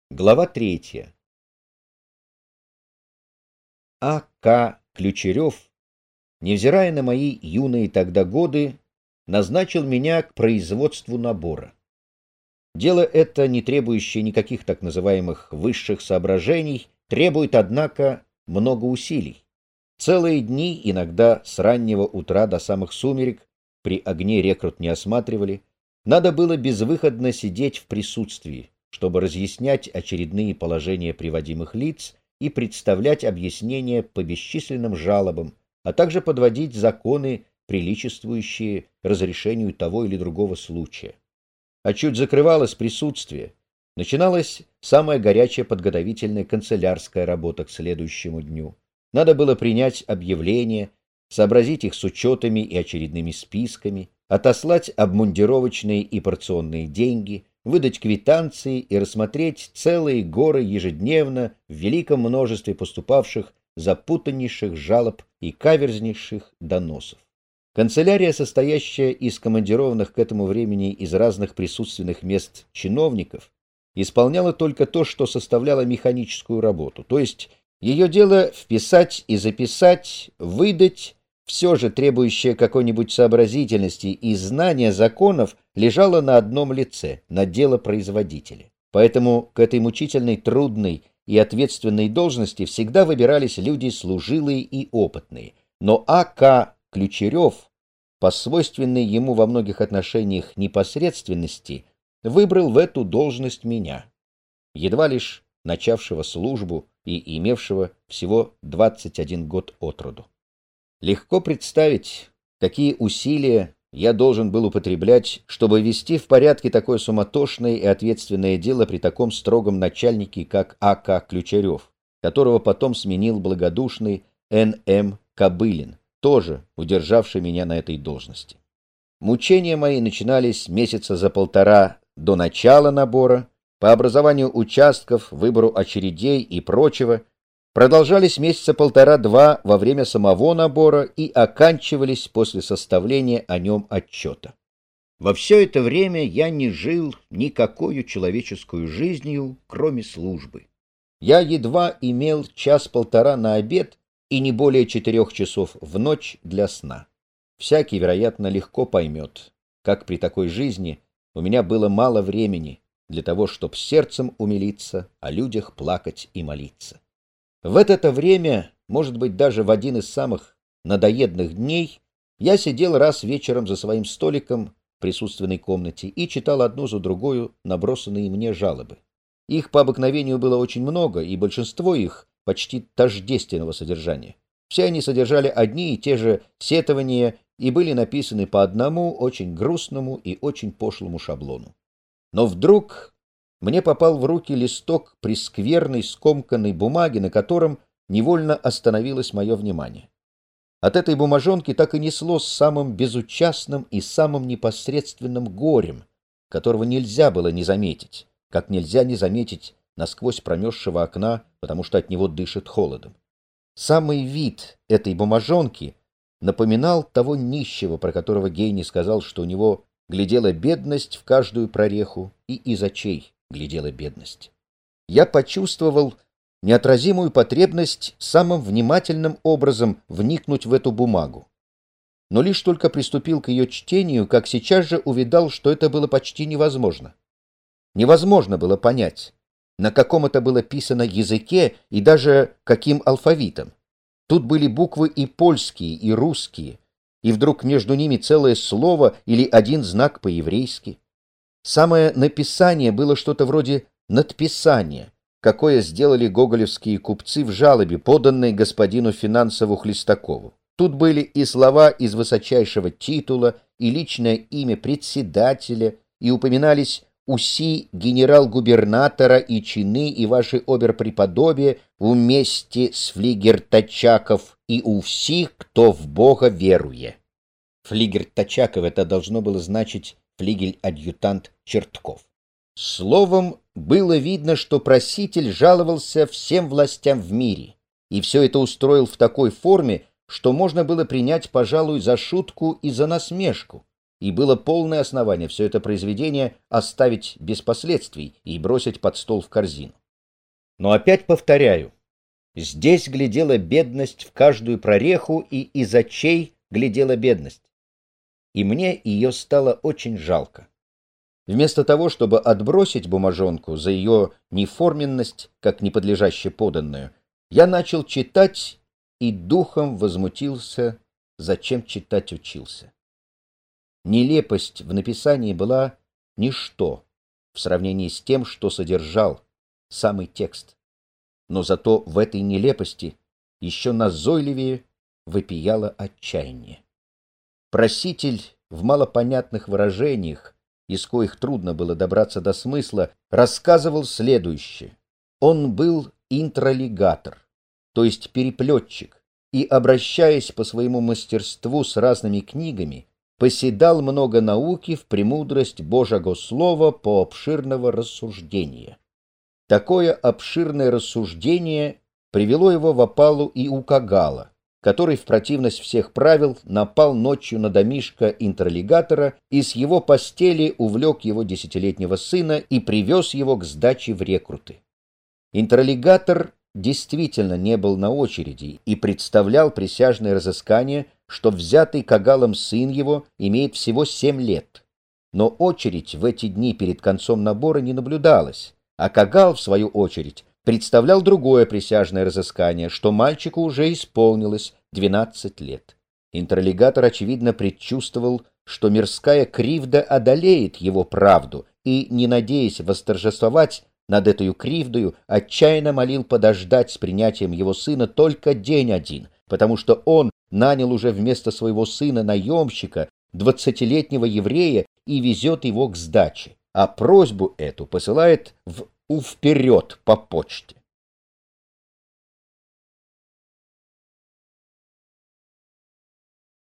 Глава 3. А.К. Ключерев, невзирая на мои юные тогда годы, назначил меня к производству набора. Дело это, не требующее никаких так называемых высших соображений, требует, однако, много усилий. Целые дни, иногда с раннего утра до самых сумерек, при огне рекрут не осматривали, надо было безвыходно сидеть в присутствии, чтобы разъяснять очередные положения приводимых лиц и представлять объяснения по бесчисленным жалобам, а также подводить законы, приличествующие разрешению того или другого случая. А чуть закрывалось присутствие, начиналась самая горячая подготовительная канцелярская работа к следующему дню. Надо было принять объявления, сообразить их с учетами и очередными списками, отослать обмундировочные и порционные деньги, выдать квитанции и рассмотреть целые горы ежедневно в великом множестве поступавших запутаннейших жалоб и каверзнейших доносов. Канцелярия, состоящая из командированных к этому времени из разных присутственных мест чиновников, исполняла только то, что составляло механическую работу, то есть ее дело вписать и записать, выдать. Все же требующее какой-нибудь сообразительности и знания законов лежало на одном лице, на дело производителя. Поэтому к этой мучительной, трудной и ответственной должности всегда выбирались люди служилые и опытные. Но А.К. Ключерев, по свойственной ему во многих отношениях непосредственности, выбрал в эту должность меня, едва лишь начавшего службу и имевшего всего 21 год от роду. Легко представить, какие усилия я должен был употреблять, чтобы вести в порядке такое суматошное и ответственное дело при таком строгом начальнике, как А.К. Ключерев, которого потом сменил благодушный Н.М. Кобылин, тоже удержавший меня на этой должности. Мучения мои начинались месяца за полтора до начала набора, по образованию участков, выбору очередей и прочего, продолжались месяца полтора-два во время самого набора и оканчивались после составления о нем отчета. Во все это время я не жил никакою человеческую жизнью, кроме службы. Я едва имел час-полтора на обед и не более 4 часов в ночь для сна. Всякий, вероятно, легко поймет, как при такой жизни у меня было мало времени для того, чтобы сердцем умилиться, о людях плакать и молиться. В это время, может быть, даже в один из самых надоедных дней, я сидел раз вечером за своим столиком в присутственной комнате и читал одну за другою набросанные мне жалобы. Их по обыкновению было очень много, и большинство их почти тождественного содержания. Все они содержали одни и те же сетования и были написаны по одному очень грустному и очень пошлому шаблону. Но вдруг мне попал в руки листок прескверной скомканной бумаги, на котором невольно остановилось мое внимание. От этой бумажонки так и несло с самым безучастным и самым непосредственным горем, которого нельзя было не заметить, как нельзя не заметить насквозь промерзшего окна, потому что от него дышит холодом. Самый вид этой бумажонки напоминал того нищего, про которого Гейне сказал, что у него глядела бедность в каждую прореху, и из очей глядела бедность. Я почувствовал неотразимую потребность самым внимательным образом вникнуть в эту бумагу. Но лишь только приступил к ее чтению, как сейчас же увидал, что это было почти невозможно. Невозможно было понять, на каком это было писано языке и даже каким алфавитом. Тут были буквы и польские, и русские, и вдруг между ними целое слово или один знак по-еврейски. Самое написание было что-то вроде надписания, какое сделали гоголевские купцы в жалобе, поданной господину Финансову Хлестакову. Тут были и слова из высочайшего титула, и личное имя председателя, и упоминались уси генерал-губернатора и чины, и ваши обер-преподобия вместе с флигер-тачаков и у всех, кто в Бога веруе. Флигер-тачаков это должно было значить флигель-адъютант Чертков. Словом, было видно, что проситель жаловался всем властям в мире, и все это устроил в такой форме, что можно было принять, пожалуй, за шутку и за насмешку, и было полное основание все это произведение оставить без последствий и бросить под стол в корзину. Но опять повторяю, здесь глядела бедность в каждую прореху, и из очей глядела бедность. И мне ее стало очень жалко. Вместо того, чтобы отбросить бумажонку за ее неформенность, как неподлежаще поданную, я начал читать и духом возмутился, зачем читать учился. Нелепость в написании была ничто в сравнении с тем, что содержал самый текст. Но зато в этой нелепости еще назойливее вопияло отчаяние. Проситель в малопонятных выражениях, из коих трудно было добраться до смысла, рассказывал следующее. Он был интролигатор, то есть переплетчик, и, обращаясь по своему мастерству с разными книгами, поседал много науки в премудрость Божьего слова по обширного рассуждения. Такое обширное рассуждение привело его в опалу и у Кагала, который в противность всех правил напал ночью на домишко интролигатора и с его постели увлек его 10-летнего сына и привез его к сдаче в рекруты. Интролигатор действительно не был на очереди и представлял присяжное разыскание, что взятый Кагалом сын его имеет всего 7 лет. Но очередь в эти дни перед концом набора не наблюдалась, а Кагал, в свою очередь, представлял другое присяжное разыскание, что мальчику уже исполнилось 12 лет. Интролигатор, очевидно, предчувствовал, что мирская кривда одолеет его правду, и, не надеясь восторжествовать над этой кривдою, отчаянно молил подождать с принятием его сына только день один, потому что он нанял уже вместо своего сына наемщика, 20-летнего еврея, и везет его к сдаче, а просьбу эту посылает вперед по почте.